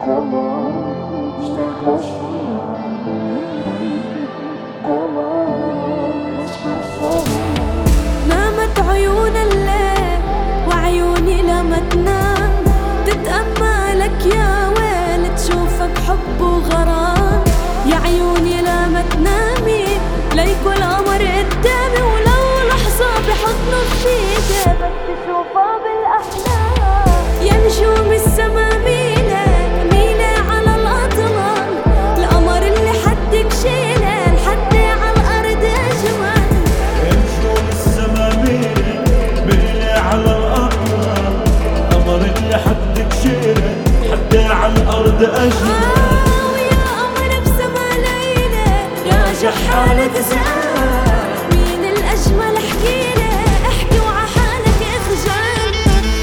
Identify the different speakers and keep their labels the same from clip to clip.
Speaker 1: نامت عيون الليل وعيوني لما تنام تتأملك يا ويل تشوفك حب وغرام. يا عيوني لما تنامي ليكوا القمر قدامي ولو لحظة بحضنه بإيدي بس تشوفه بالأحلام. يا نجوم السما ميلة ميلة على الأطلال القمر اللي حدك شيله لحد على الأرض أجمل.
Speaker 2: يا نجوم السما ميلة ميلة على الأطلال القمر اللي حدك شيله لحد على الأرض أجمل.
Speaker 1: ويا قمر بسما ليلة راجع حالك زمان مين الأجمل احكيلي احكي وع حالك اخجل.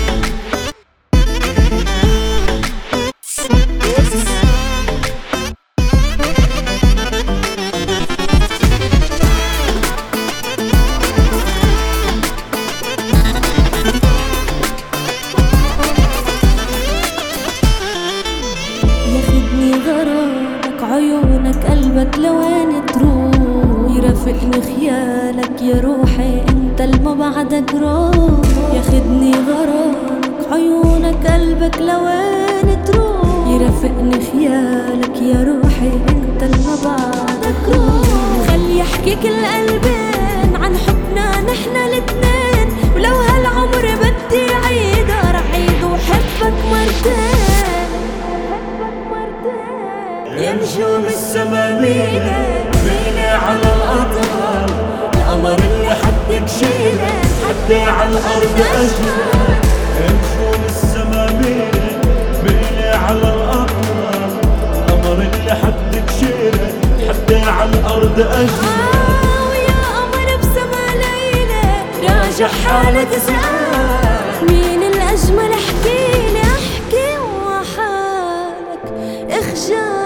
Speaker 1: ياخدني غرامك عيونك قلبك لوين تروح يرافقني خيالك يا روحي انت الما بعدك روح. ياخدني غرامك عيونك قلبك لوين تروح يرافقني خيالك يا روحي انت الما بعدك روح. خلي يحكي كل قلبين عن حبنا نحنا الاتنين ولو هالعمر بدي عيده رح عيد وحبك مرتين.
Speaker 2: يا نجوم السما ميلة ميلة على الأطلال القمر اللي حدك شيله حد على الأرض أجمل. يا نجوم السما ميلة ميلة على الأطلال القمر اللي حدك شيله حد على الأرض أجمل.
Speaker 1: ويا قمر بسما ليلة راجع حالك زمان مين الأجمل احكيلي احكي وحالك اخجل.